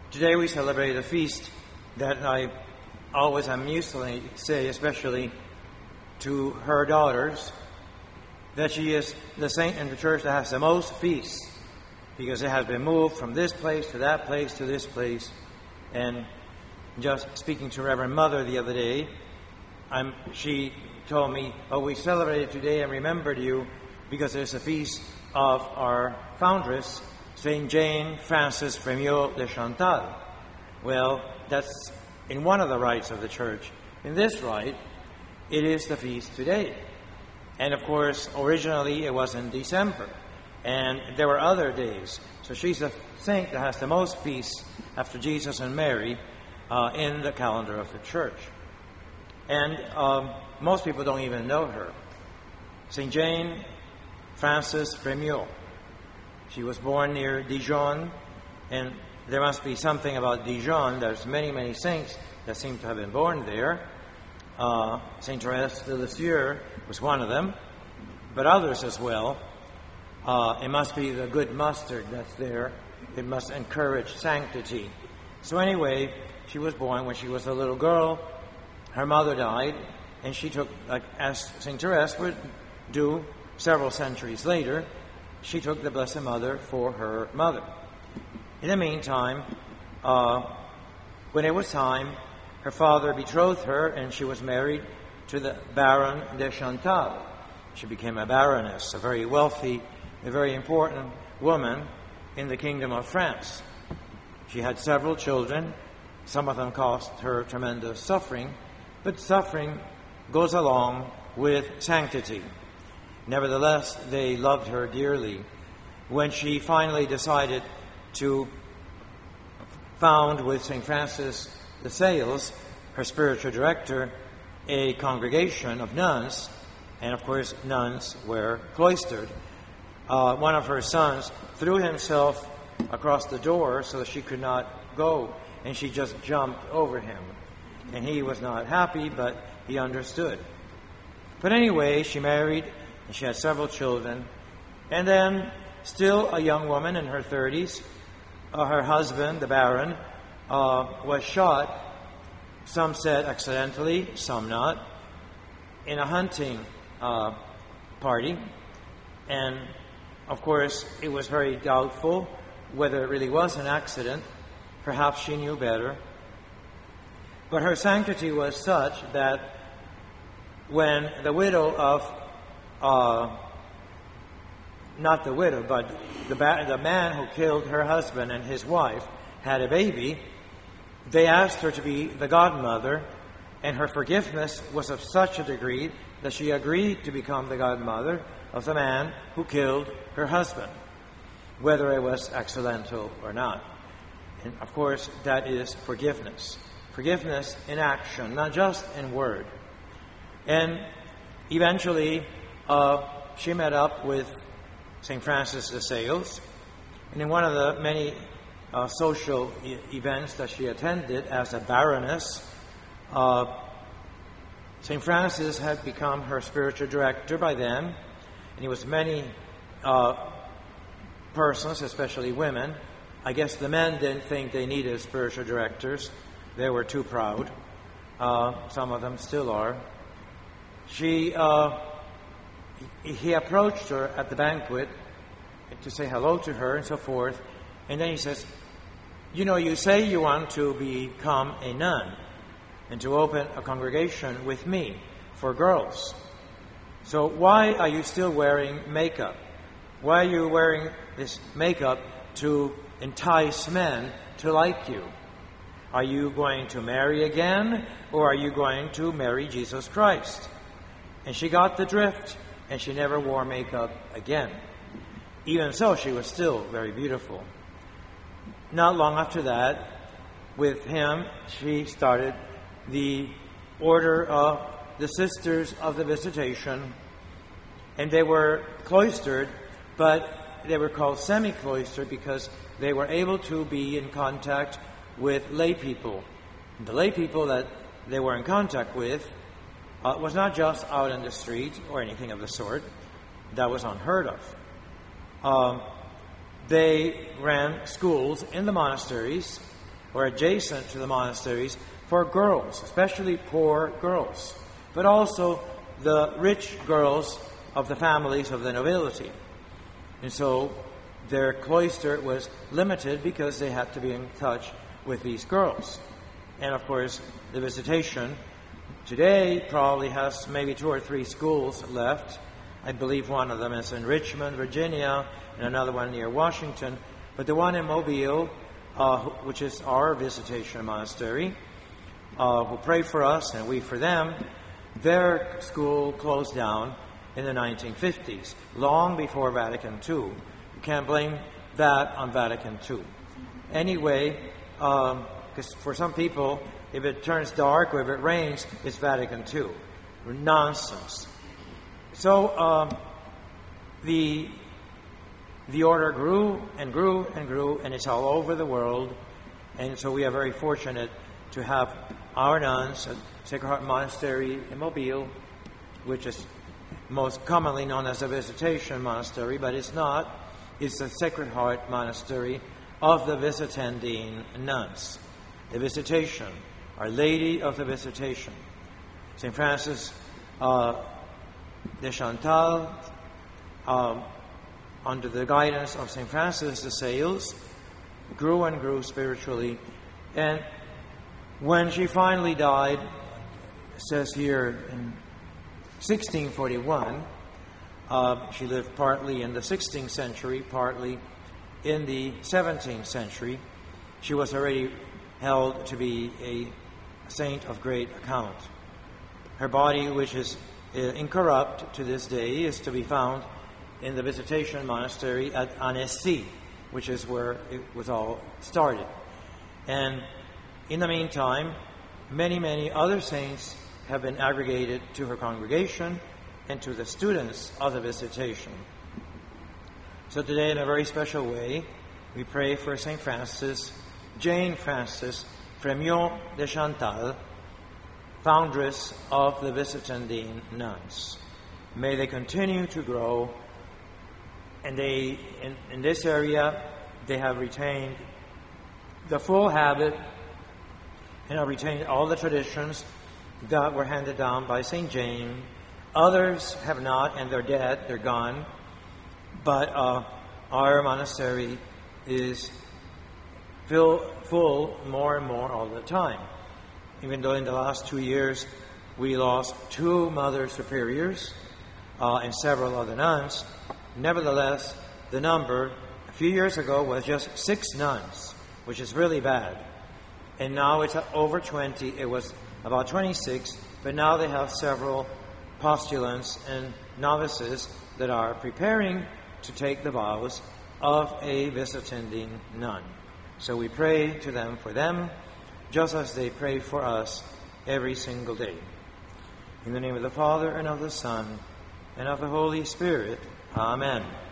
Today we celebrate a feast that I always amusingly say, especially to her daughters, that she is the saint in the church that has the most feasts, because it has been moved from this place to that place to this place. And just speaking to Reverend Mother the other day, she told me, "Oh, we celebrated today and remembered you because there's a feast of our foundress, Saint Jane Frances Frémiot de Chantal." Well, that's in one of the rites of the church. In this rite, it is the feast today. And of course, originally it was in December, and there were other days. So she's a saint that has the most feasts after Jesus and Mary in the calendar of the church. And most people don't even know her. Saint Jane Frances Frémiot. She was born near Dijon, and there must be something about Dijon. There's many, many saints that seem to have been born there. Saint Therese de Lisieux was one of them, but others as well. It must be the good mustard that's there. It must encourage sanctity. So anyway, she was born when she was a little girl. Her mother died, and she took, as Saint Therese would do several centuries later, she took the Blessed Mother for her mother. In the meantime, when it was time, her father betrothed her, and she was married to the Baron de Chantal. She became a baroness, a very wealthy, a very important woman in the Kingdom of France. She had several children. Some of them caused her tremendous suffering, but suffering goes along with sanctity. Nevertheless, they loved her dearly. When she finally decided to found with St. Francis de Sales, her spiritual director, a congregation of nuns, and of course nuns were cloistered, one of her sons threw himself across the door so that she could not go, and she just jumped over him. And he was not happy, but he understood. But anyway, she married, and she had several children. And then, still a young woman in her 30s, her husband, the Baron, was shot, some said accidentally, some not, in a hunting party. And, of course, it was very doubtful whether it really was an accident. Perhaps she knew better. But her sanctity was such that when the widow of, not the widow, but the man who killed her husband and his wife had a baby, they asked her to be the godmother, and her forgiveness was of such a degree that she agreed to become the godmother of the man who killed her husband, whether it was accidental or not. And of course, that is forgiveness. Forgiveness in action, not just in word. And eventually, she met up with St. Francis de Sales, and in one of the many social events that she attended as a baroness, St. Francis had become her spiritual director by then, and it was many persons, especially women. I guess the men didn't think they needed spiritual directors. They were too proud. Some of them still are. He approached her at the banquet to say hello to her and so forth. And then he says, "You know, you say you want to become a nun and to open a congregation with me for girls. So why are you still wearing makeup? Why are you wearing this makeup to entice men to like you? Are you going to marry again, or are you going to marry Jesus Christ?" And she got the drift, and she never wore makeup again. Even so, she was still very beautiful. Not long after that, with him, she started the Order of the Sisters of the Visitation, and they were cloistered, but they were called semi-cloistered because they were able to be in contact with lay people. The lay people that they were in contact with was not just out in the street or anything of the sort. That was unheard of. They ran schools in the monasteries, or adjacent to the monasteries for girls, especially poor girls, but also the rich girls of the families of the nobility. And so their cloister was limited because they had to be in touch with these girls. And of course, the Visitation today probably has maybe 2 or 3 schools left. I believe one of them is in Richmond, Virginia, and another one near Washington. But the one in Mobile, which is our Visitation Monastery, who pray for us and we for them, their school closed down in the 1950s, long before Vatican II. You can't blame that on Vatican II. Anyway, because for some people, if it turns dark or if it rains, it's Vatican II. Nonsense. So the order grew and grew and grew, and it's all over the world. And so we are very fortunate to have our nuns at Sacred Heart Monastery in Mobile, which is most commonly known as a Visitation Monastery, but it's not. It's the Sacred Heart Monastery of the Visitandine nuns. The Visitation, Our Lady of the Visitation. St. Francis de Chantal, under the guidance of St. Francis de Sales, grew and grew spiritually. And when she finally died, it says here in 1641, she lived partly in the 16th century, partly in the 17th century. She was already held to be a saint of great account. Her body, which is incorrupt to this day, is to be found in the Visitation Monastery at Annecy, which is where it was all started. And in the meantime, many, many other saints have been aggregated to her congregation and to the students of the Visitation. So today, in a very special way, we pray for St. Francis, Jane Francis Frémaux de Chantal, foundress of the Visitandine nuns. May they continue to grow, and they, in this area, they have retained the full habit and have retained all the traditions that were handed down by St. Jane. Others have not, and they're dead, they're gone. But our monastery is full more and more all the time. Even though in the last 2 years we lost 2 Mother Superiors and several other nuns, nevertheless, the number a few years ago was just 6 nuns, which is really bad. And now it's over 20. It was about 26, but now they have several postulants and novices that are preparing to take the vows of a Visitandine nun. So we pray to them for them, just as they pray for us every single day. In the name of the Father, and of the Son, and of the Holy Spirit. Amen.